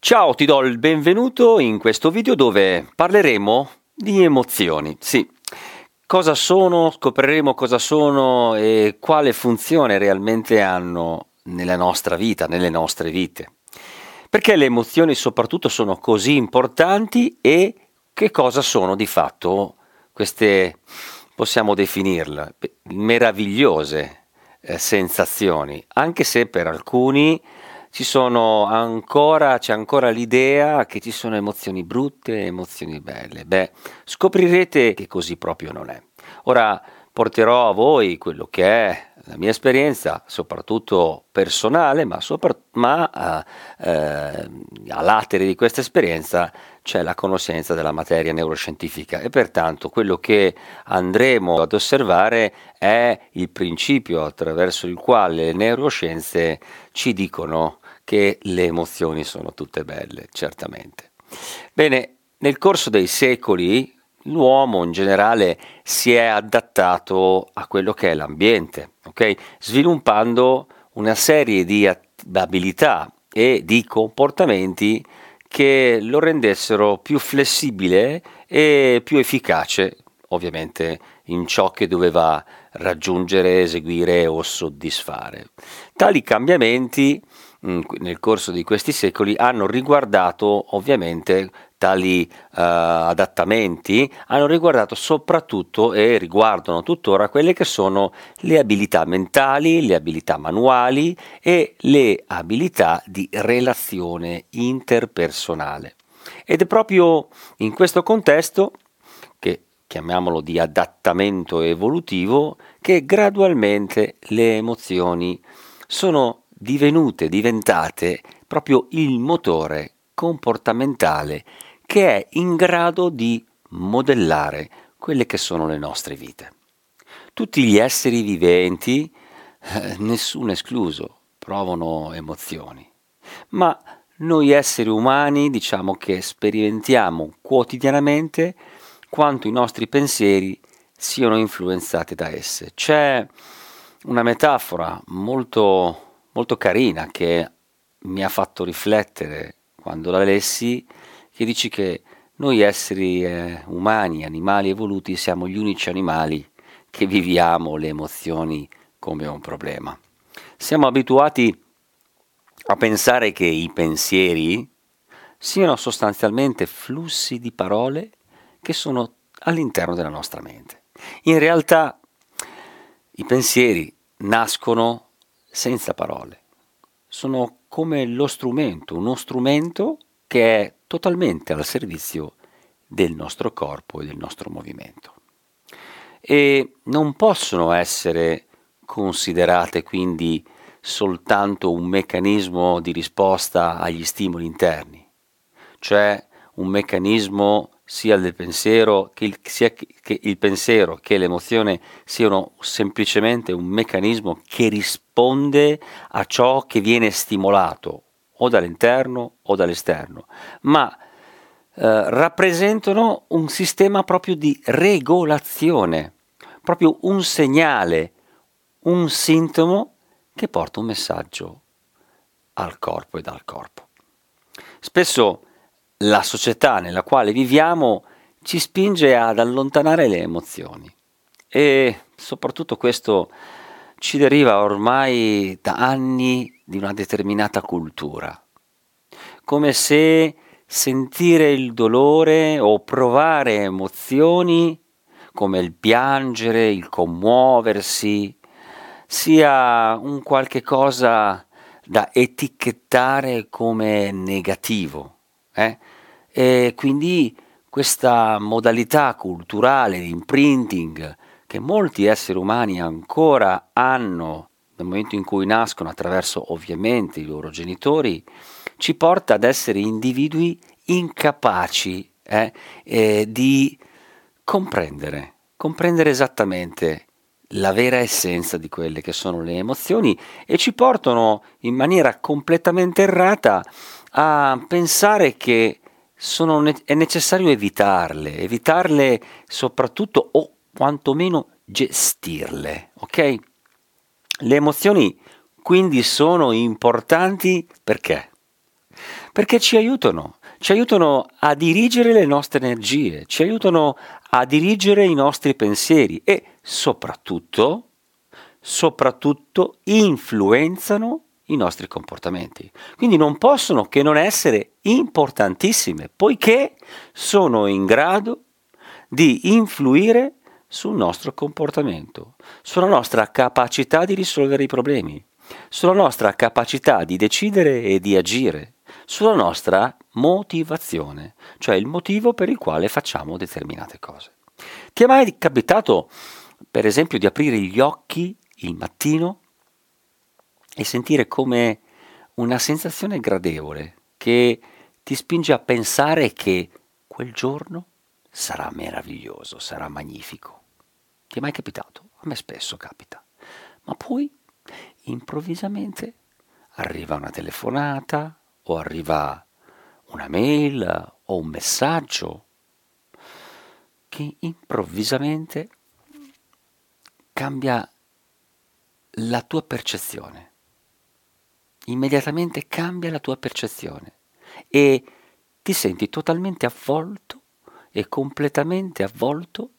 Ciao, ti do il benvenuto in questo video dove parleremo di emozioni. Sì, cosa sono, scopriremo cosa sono e quale funzione realmente hanno nella nostra vita, nelle nostre vite. Perché le emozioni soprattutto sono così importanti e che cosa sono di fatto queste, possiamo definirle, meravigliose sensazioni, anche se per alcuni c'è ancora l'idea che ci sono emozioni brutte e emozioni belle. Beh, scoprirete che così proprio non è. Ora porterò a voi quello che è la mia esperienza, soprattutto personale, a latere di questa esperienza c'è la conoscenza della materia neuroscientifica e pertanto quello che andremo ad osservare è il principio attraverso il quale le neuroscienze ci dicono che le emozioni sono tutte belle, certamente. Bene, nel corso dei secoli l'uomo in generale si è adattato a quello che è l'ambiente, ok? Sviluppando una serie di abilità e di comportamenti che lo rendessero più flessibile e più efficace, ovviamente, in ciò che doveva raggiungere, eseguire o soddisfare. Tali cambiamenti nel corso di questi secoli hanno riguardato ovviamente adattamenti hanno riguardato soprattutto e riguardano tuttora quelle che sono le abilità mentali, le abilità manuali e le abilità di relazione interpersonale. Ed è proprio in questo contesto, che chiamiamolo di adattamento evolutivo, che gradualmente le emozioni sono diventate proprio il motore comportamentale che è in grado di modellare quelle che sono le nostre vite. Tutti gli esseri viventi, nessuno escluso, provano emozioni, ma noi esseri umani diciamo che sperimentiamo quotidianamente quanto i nostri pensieri siano influenzati da esse. C'è una metafora molto carina che mi ha fatto riflettere quando la lessi, che dice che noi esseri umani, animali evoluti, siamo gli unici animali che viviamo le emozioni come un problema. Siamo abituati a pensare che i pensieri siano sostanzialmente flussi di parole che sono all'interno della nostra mente. In realtà i pensieri nascono senza parole, sono come uno strumento che è totalmente al servizio del nostro corpo e del nostro movimento. E non possono essere considerate quindi soltanto un meccanismo di risposta agli stimoli interni, cioè un meccanismo sia del pensiero sia che il pensiero che l'emozione siano semplicemente un meccanismo che risponde a ciò che viene stimolato o dall'interno o dall'esterno, ma rappresentano un sistema proprio di regolazione, proprio un segnale, un sintomo che porta un messaggio al corpo e dal corpo. Spesso la società nella quale viviamo ci spinge ad allontanare le emozioni e soprattutto questo ci deriva ormai da anni di una determinata cultura, come se sentire il dolore o provare emozioni come il piangere, il commuoversi, sia un qualche cosa da etichettare come negativo. E quindi questa modalità culturale di imprinting che molti esseri umani ancora hanno nel momento in cui nascono attraverso ovviamente i loro genitori, ci porta ad essere individui incapaci di comprendere esattamente la vera essenza di quelle che sono le emozioni e ci portano in maniera completamente errata a pensare che è necessario evitarle soprattutto o quantomeno gestirle, ok? Le emozioni quindi sono importanti perché? perché ci aiutano a dirigere le nostre energie, ci aiutano a dirigere i nostri pensieri e soprattutto influenzano i nostri comportamenti. Quindi non possono che non essere importantissime, poiché sono in grado di influire sul nostro comportamento, sulla nostra capacità di risolvere i problemi, sulla nostra capacità di decidere e di agire, sulla nostra motivazione, cioè il motivo per il quale facciamo determinate cose. Ti è mai capitato, per esempio, di aprire gli occhi il mattino e sentire come una sensazione gradevole che ti spinge a pensare che quel giorno sarà meraviglioso, sarà magnifico? Ti è mai capitato? A me spesso capita. Ma poi, improvvisamente, arriva una telefonata o arriva una mail o un messaggio che improvvisamente cambia la tua percezione. Immediatamente cambia la tua percezione e ti senti totalmente avvolto e completamente avvolto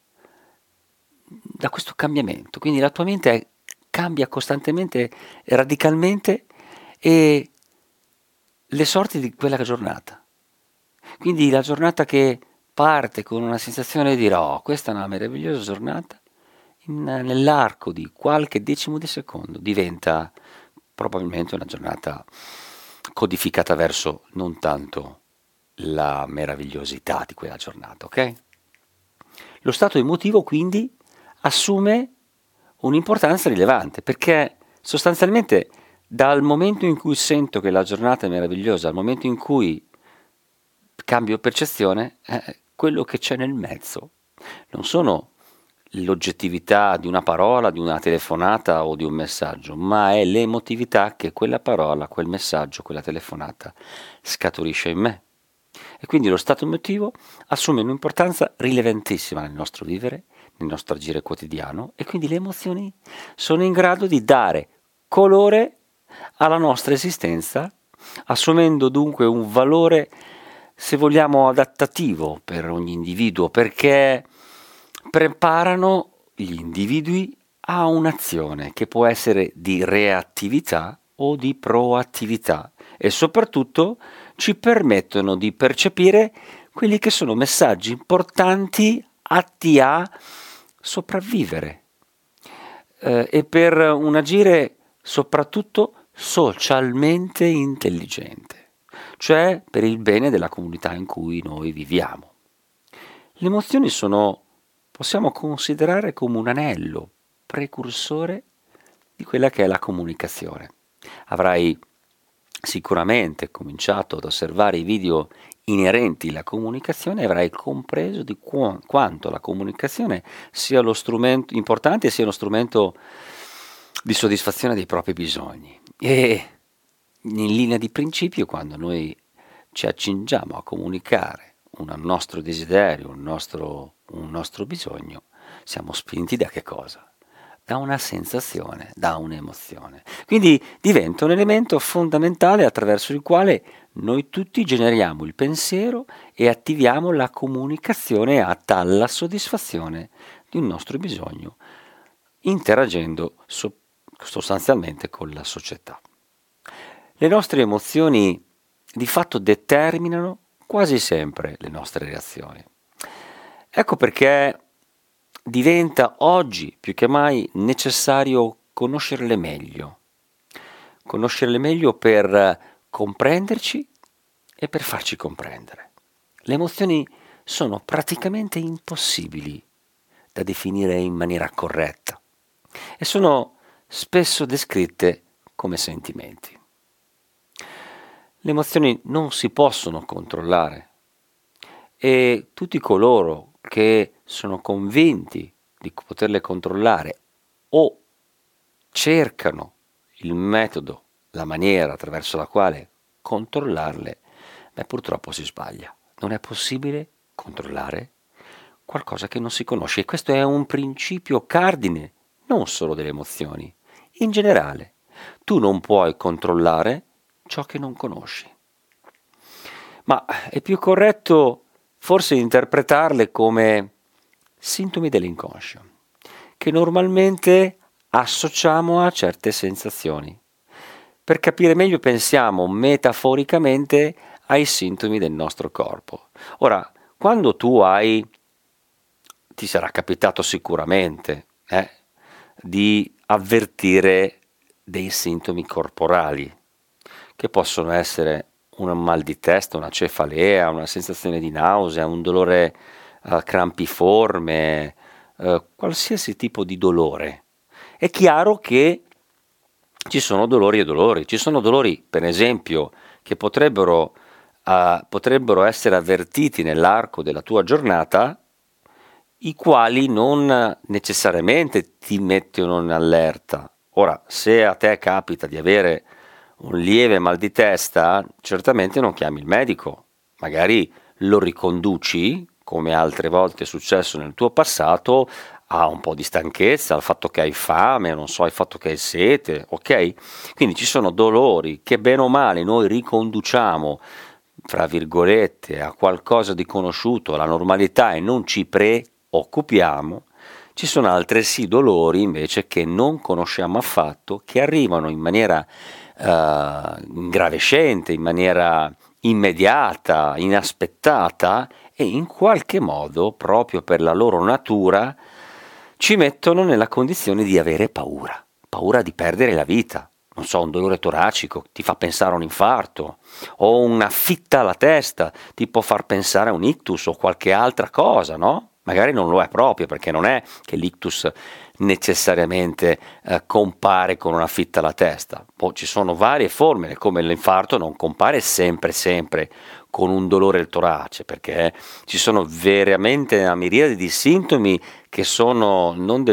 da questo cambiamento. Quindi la tua mente cambia costantemente e radicalmente e le sorti di quella giornata. Quindi la giornata che parte con una sensazione di dire oh, questa è una meravigliosa giornata, nell'arco di qualche decimo di secondo diventa probabilmente una giornata codificata verso non tanto la meravigliosità di quella giornata, ok? Lo stato emotivo quindi assume un'importanza rilevante perché sostanzialmente dal momento in cui sento che la giornata è meravigliosa al momento in cui cambio percezione, quello che c'è nel mezzo non sono l'oggettività di una parola, di una telefonata o di un messaggio, ma è l'emotività che quella parola, quel messaggio, quella telefonata scaturisce in me. E quindi lo stato emotivo assume un'importanza rilevantissima nel nostro vivere, nel nostro agire quotidiano e quindi le emozioni sono in grado di dare colore alla nostra esistenza, assumendo dunque un valore, se vogliamo, adattativo per ogni individuo, perché preparano gli individui a un'azione che può essere di reattività o di proattività e soprattutto ci permettono di percepire quelli che sono messaggi importanti atti a sopravvivere e per un agire soprattutto socialmente intelligente, cioè per il bene della comunità in cui noi viviamo. Le emozioni possiamo considerare come un anello precursore di quella che è la comunicazione. Avrai sicuramente cominciato ad osservare i video inerenti alla comunicazione e avrai compreso di quanto la comunicazione sia lo strumento importante, sia uno strumento di soddisfazione dei propri bisogni. E in linea di principio, quando noi ci accingiamo a comunicare un nostro desiderio, un nostro bisogno, siamo spinti da che cosa? Da una sensazione, da un'emozione. Quindi diventa un elemento fondamentale attraverso il quale noi tutti generiamo il pensiero e attiviamo la comunicazione atta alla soddisfazione di un nostro bisogno, interagendo sostanzialmente con la società. Le nostre emozioni di fatto determinano quasi sempre le nostre reazioni. Ecco perché diventa oggi più che mai necessario conoscerle meglio per comprenderci e per farci comprendere. Le emozioni sono praticamente impossibili da definire in maniera corretta e sono spesso descritte come sentimenti. Le emozioni non si possono controllare e tutti coloro che sono convinti di poterle controllare o cercano il metodo, la maniera attraverso la quale controllarle, purtroppo si sbaglia. Non è possibile controllare qualcosa che non si conosce e questo è un principio cardine non solo delle emozioni, in generale. Tu non puoi controllare ciò che non conosci. ma è più corretto forse interpretarle come sintomi dell'inconscio, che normalmente associamo a certe sensazioni. Per capire meglio pensiamo metaforicamente ai sintomi del nostro corpo. Ora, quando ti sarà capitato sicuramente di avvertire dei sintomi corporali, che possono essere un mal di testa, una cefalea, una sensazione di nausea, un dolore crampiforme, qualsiasi tipo di dolore. È chiaro che ci sono dolori e dolori. Ci sono dolori, per esempio, che potrebbero essere avvertiti nell'arco della tua giornata, i quali non necessariamente ti mettono in allerta. Ora, se a te capita di avere un lieve mal di testa, certamente non chiami il medico, magari lo riconduci, come altre volte è successo nel tuo passato, a un po' di stanchezza, al fatto che hai fame, non so, al fatto che hai sete, ok? Quindi ci sono dolori che bene o male noi riconduciamo, fra virgolette, a qualcosa di conosciuto, alla normalità e non ci preoccupiamo. Ci sono altresì dolori invece che non conosciamo affatto, che arrivano in maniera ingravescente, in maniera immediata, inaspettata e in qualche modo, proprio per la loro natura, ci mettono nella condizione di avere paura, paura di perdere la vita. Non so, un dolore toracico ti fa pensare a un infarto, o una fitta alla testa ti può far pensare a un ictus o qualche altra cosa, no? Magari non lo è proprio, perché non è che l'ictus necessariamente compare con una fitta alla testa. Poi ci sono varie forme, come l'infarto non compare sempre con un dolore al torace, perché ci sono veramente una miriade di sintomi che sono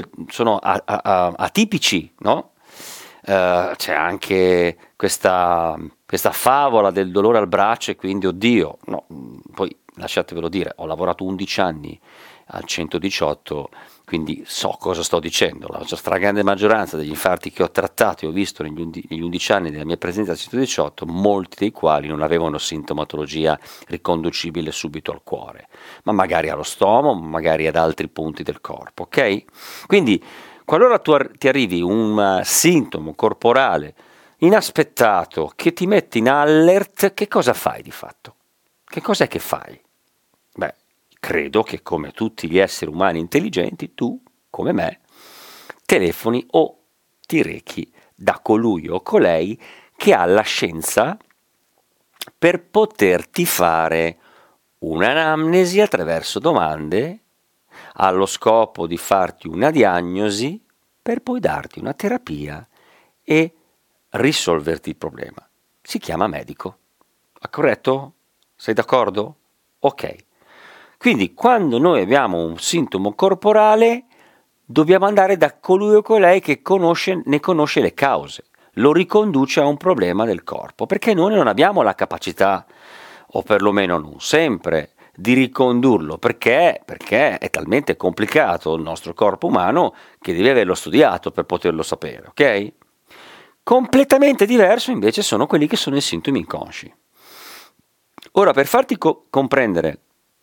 atipici, no? C'è anche questa favola del dolore al braccio e quindi oddio, no, poi lasciatevelo dire, ho lavorato 11 anni al 118, quindi so cosa sto dicendo. La stragrande maggioranza degli infarti che ho trattato e ho visto negli 11 anni della mia presenza al 118, molti dei quali non avevano sintomatologia riconducibile subito al cuore, ma magari allo stomaco, magari ad altri punti del corpo, ok? Quindi qualora ti arrivi un sintomo corporale inaspettato che ti mette in alert, che cosa fai di fatto? Che cos'è che fai? Beh, credo che come tutti gli esseri umani intelligenti, tu, come me, telefoni o ti rechi da colui o colei che ha la scienza per poterti fare un'anamnesi attraverso domande allo scopo di farti una diagnosi per poi darti una terapia e risolverti il problema. Si chiama medico. Ha corretto? Sei d'accordo? Ok. Quindi quando noi abbiamo un sintomo corporale dobbiamo andare da colui o colei che ne conosce le cause, lo riconduce a un problema del corpo, perché noi non abbiamo la capacità, o perlomeno non sempre, di ricondurlo, perché è talmente complicato il nostro corpo umano che devi averlo studiato per poterlo sapere, ok? Completamente diverso invece sono quelli che sono i sintomi inconsci. Ora, per farti comprendere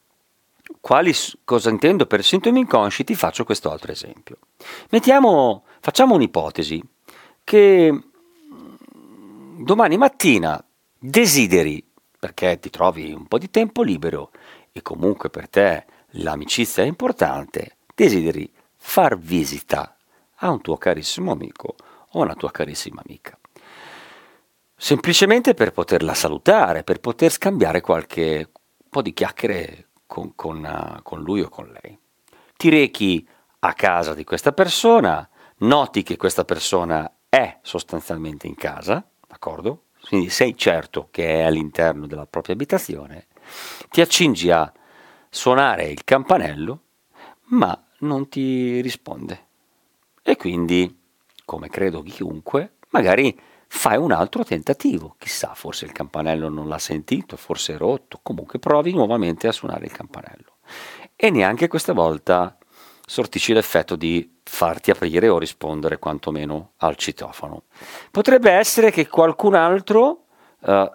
cosa intendo per sintomi inconsci, ti faccio questo altro esempio. Facciamo un'ipotesi che domani mattina desideri, perché ti trovi un po' di tempo libero e comunque per te l'amicizia è importante, desideri far visita a un tuo carissimo amico o una tua carissima amica. Semplicemente per poterla salutare, per poter scambiare qualche po' di chiacchiere con lui o con lei. Ti rechi a casa di questa persona, noti che questa persona è sostanzialmente in casa, d'accordo? Quindi sei certo che è all'interno della propria abitazione, ti accingi a suonare il campanello, ma non ti risponde. E quindi, come credo chiunque, magari fai un altro tentativo, chissà, forse il campanello non l'ha sentito, forse è rotto, comunque provi nuovamente a suonare il campanello. E neanche questa volta sortisci l'effetto di farti aprire o rispondere quantomeno al citofono. Potrebbe essere che qualcun altro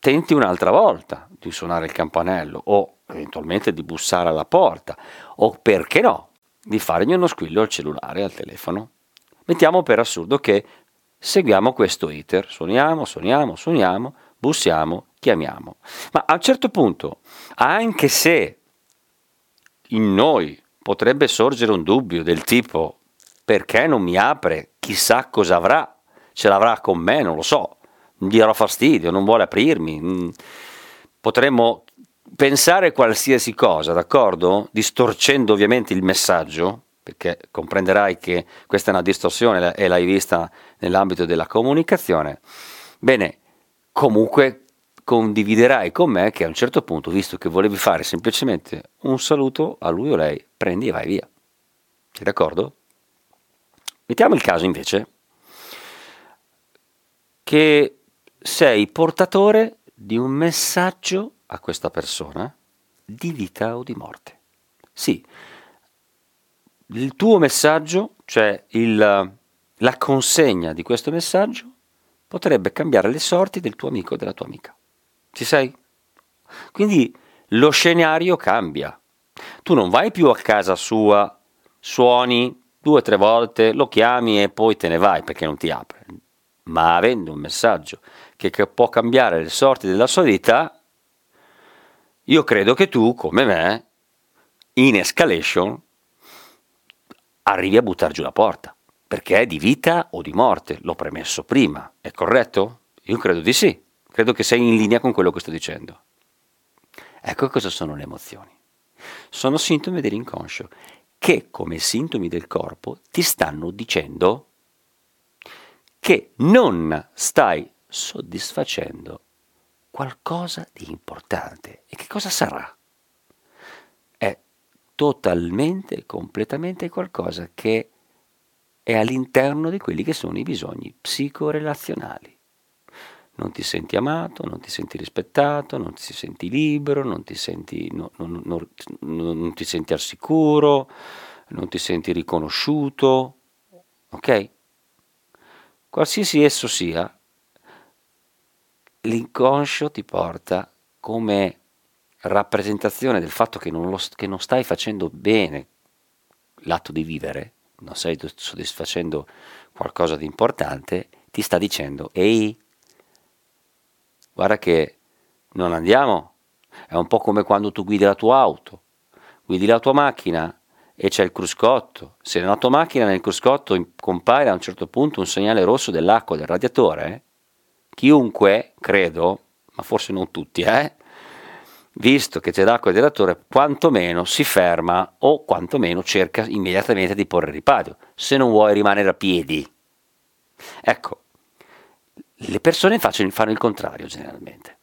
tenti un'altra volta di suonare il campanello o eventualmente di bussare alla porta o perché no, di fargli uno squillo al cellulare, al telefono. Mettiamo per assurdo che seguiamo questo iter, suoniamo, bussiamo, chiamiamo. Ma a un certo punto, anche se in noi potrebbe sorgere un dubbio del tipo perché non mi apre, chissà cosa avrà, ce l'avrà con me, non lo so, gli darò fastidio, non vuole aprirmi, potremmo pensare qualsiasi cosa, d'accordo? Distorcendo ovviamente il messaggio, perché comprenderai che questa è una distorsione e l'hai vista nell'ambito della comunicazione. Bene, comunque condividerai con me che a un certo punto, visto che volevi fare semplicemente un saluto a lui o lei, prendi e vai via. Sei d'accordo? Mettiamo il caso invece che sei portatore di un messaggio a questa persona di vita o di morte. Sì, il tuo messaggio, cioè la consegna di questo messaggio, potrebbe cambiare le sorti del tuo amico o della tua amica. Ci sei? Quindi lo scenario cambia. Tu non vai più a casa sua, suoni 2 o 3 volte, lo chiami e poi te ne vai perché non ti apre. Ma avendo un messaggio che può cambiare le sorti della sua vita, io credo che tu, come me, in escalation, arrivi a buttare giù la porta, perché è di vita o di morte, l'ho premesso prima, è corretto? Io credo di sì, credo che sei in linea con quello che sto dicendo. Ecco cosa sono le emozioni. Sono sintomi dell'inconscio che, come sintomi del corpo, ti stanno dicendo che non stai soddisfacendo qualcosa di importante. E che cosa sarà? È totalmente e completamente qualcosa che è all'interno di quelli che sono i bisogni psicorelazionali. Non ti senti amato, non ti senti rispettato, non ti senti libero, non ti senti, non ti senti al sicuro, non ti senti riconosciuto, ok? Qualsiasi esso sia, l'inconscio ti porta come rappresentazione del fatto che che non stai facendo bene l'atto di vivere, non stai soddisfacendo qualcosa di importante, ti sta dicendo, ehi, guarda che non andiamo, è un po' come quando tu guidi la tua auto, guidi la tua macchina e c'è il cruscotto, se nella tua macchina nel cruscotto compare a un certo punto un segnale rosso dell'acqua del radiatore, chiunque, credo, ma forse non tutti, visto che c'è l'acqua del radiatore, quantomeno si ferma o quantomeno cerca immediatamente di porre ripadio, se non vuoi rimanere a piedi. Ecco, le persone fanno il contrario generalmente.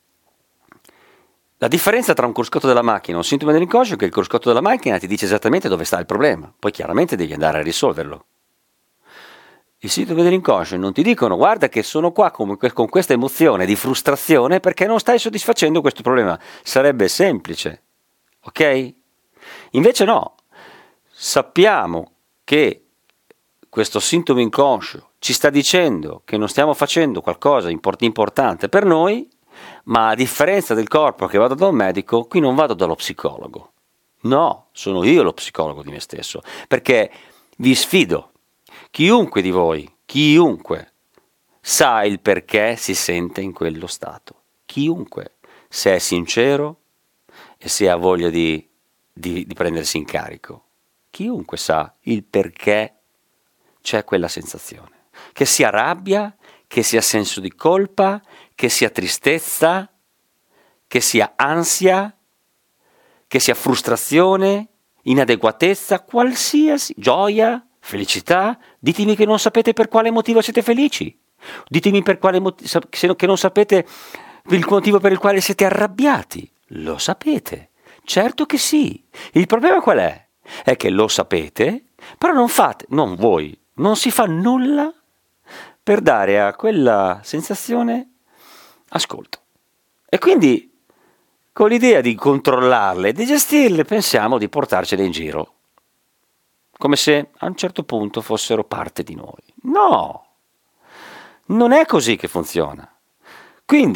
La differenza tra un cruscotto della macchina e un sintomo dell'inconscio è che il cruscotto della macchina ti dice esattamente dove sta il problema, poi chiaramente devi andare a risolverlo. I sintomi dell'inconscio non ti dicono guarda che sono qua con questa emozione di frustrazione perché non stai soddisfacendo questo problema. Sarebbe semplice, ok? Invece no, sappiamo che questo sintomo inconscio ci sta dicendo che non stiamo facendo qualcosa di importante per noi, ma a differenza del corpo che vado da un medico, qui non vado dallo psicologo. No, sono io lo psicologo di me stesso, perché vi sfido. Chiunque di voi, chiunque, sa il perché si sente in quello stato. Chiunque, se è sincero e se ha voglia di prendersi in carico. Chiunque sa il perché c'è quella sensazione. Che sia rabbia, che sia senso di colpa, che sia tristezza, che sia ansia, che sia frustrazione, inadeguatezza, qualsiasi gioia, felicità, ditemi che non sapete per quale motivo siete felici, ditemi per quale che non sapete il motivo per il quale siete arrabbiati, lo sapete, certo che sì, il problema qual è? È che lo sapete, però non fate, non voi, non si fa nulla per dare a quella sensazione ascolto. E quindi con l'idea di controllarle e di gestirle pensiamo di portarcele in giro, come se a un certo punto fossero parte di noi. No, non è così che funziona. Quindi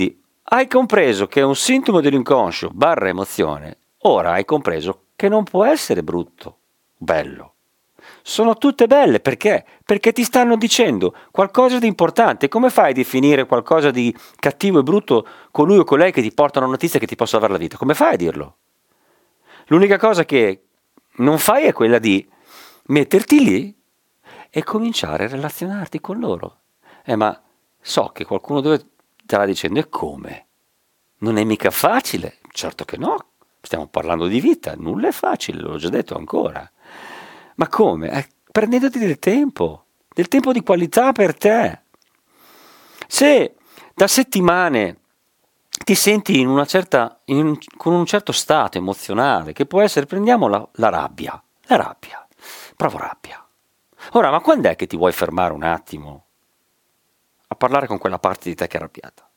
Hai compreso che è un sintomo dell'inconscio barra emozione, ora hai compreso che non può essere brutto, bello. Sono tutte belle perché? Perché ti stanno dicendo qualcosa di importante. Come fai a definire qualcosa di cattivo e brutto colui o colei che ti porta una notizia che ti può salvare la vita? Come fai a dirlo? L'unica cosa che non fai è quella di metterti lì e cominciare a relazionarti con loro. Ma so che qualcuno te la dicendo, e come? Non è mica facile. Certo che no, stiamo parlando di vita, nulla è facile, l'ho già detto ancora. Ma come? Prendendoti del tempo di qualità per te. Se da settimane ti senti con un certo stato emozionale, che può essere, prendiamo la rabbia, provo rabbia. Ora, ma quando è che ti vuoi fermare un attimo a parlare con quella parte di te che è arrabbiata?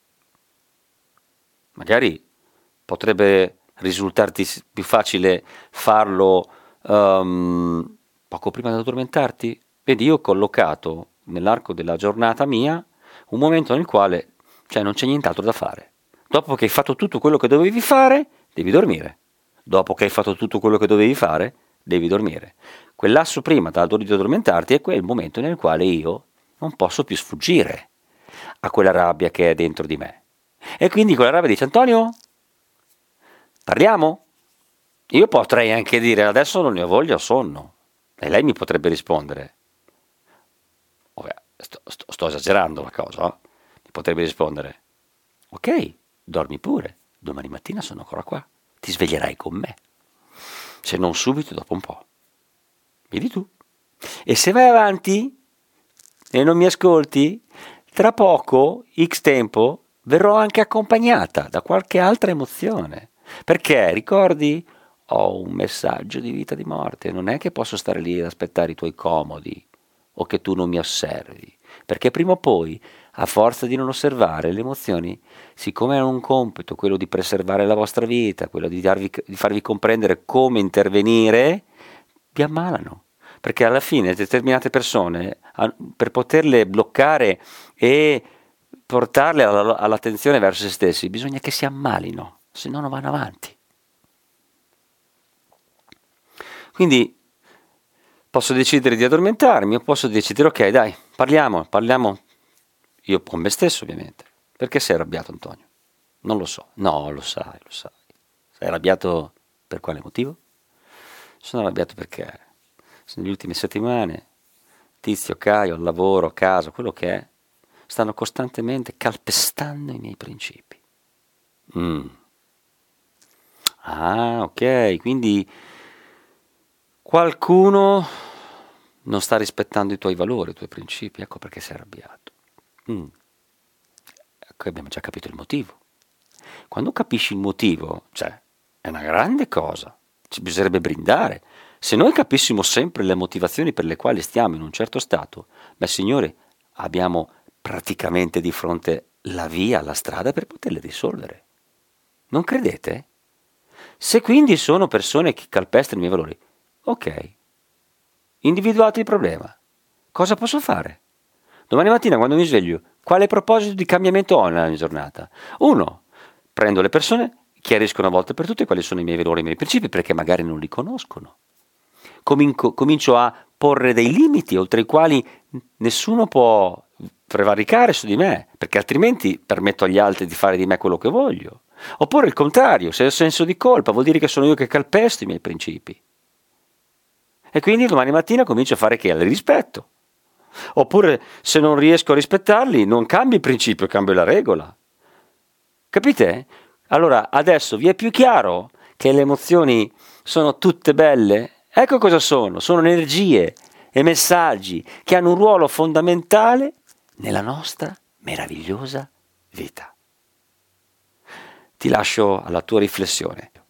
Magari potrebbe risultarti più facile farlo poco prima di addormentarti. Vedi, io ho collocato nell'arco della giornata mia un momento nel quale, non c'è nient'altro da fare. Dopo che hai fatto tutto quello che dovevi fare, devi dormire. Dopo che hai fatto tutto quello che dovevi fare, devi dormire. Quel lasso prima di addormentarti è quel momento nel quale io non posso più sfuggire a quella rabbia che è dentro di me. E quindi quella rabbia dice: Antonio, parliamo? Io potrei anche dire: adesso non ne ho voglia, ho sonno. E lei mi potrebbe rispondere: sto esagerando la cosa, eh? Mi potrebbe rispondere: ok, dormi pure, domani mattina sono ancora qua, ti sveglierai con me, se non subito, dopo un po'. Vedi tu. E se vai avanti e non mi ascolti, tra poco, X tempo, verrò anche accompagnata da qualche altra emozione. Perché, ricordi, ho un messaggio di vita e di morte, non è che posso stare lì ad aspettare i tuoi comodi o che tu non mi osservi, perché prima o poi, a forza di non osservare le emozioni, siccome hanno un compito, quello di preservare la vostra vita, quello di farvi comprendere come intervenire, vi ammalano. Perché alla fine determinate persone, per poterle bloccare e portarle all'attenzione verso se stessi, bisogna che si ammalino, se no non vanno avanti. Quindi posso decidere di addormentarmi o posso decidere: ok, dai, parliamo io con me stesso, ovviamente. Perché sei arrabbiato, Antonio? Non lo so. No, lo sai. Sei arrabbiato per quale motivo? Sono arrabbiato perché nelle ultime settimane Tizio, Caio, al lavoro, a casa, quello che è, stanno costantemente calpestando i miei principi. Ah, ok, quindi qualcuno non sta rispettando i tuoi valori, i tuoi principi, ecco perché sei arrabbiato. Ecco, abbiamo già capito il motivo. Quando capisci il motivo, è una grande cosa, ci bisognerebbe brindare. Se noi capissimo sempre le motivazioni per le quali stiamo in un certo stato, signore, abbiamo praticamente di fronte la strada per poterle risolvere. Non credete? Se quindi sono persone che calpestano i miei valori, ok, individuate il problema. Cosa posso fare? Domani mattina quando mi sveglio, quale proposito di cambiamento ho nella mia giornata? 1. Prendo le persone, chiarisco una volta per tutte quali sono i miei valori e i miei principi, perché magari non li conoscono. Comincio a porre dei limiti oltre i quali nessuno può prevaricare su di me, perché altrimenti permetto agli altri di fare di me quello che voglio. Oppure il contrario, se ho senso di colpa vuol dire che sono io che calpesto i miei principi. E quindi domani mattina comincio a fare che? Li rispetto. Oppure se non riesco a rispettarli, non cambio il principio, cambio la regola. Capite? Allora adesso vi è più chiaro che le emozioni sono tutte belle? Ecco cosa sono energie e messaggi che hanno un ruolo fondamentale nella nostra meravigliosa vita. Ti lascio alla tua riflessione.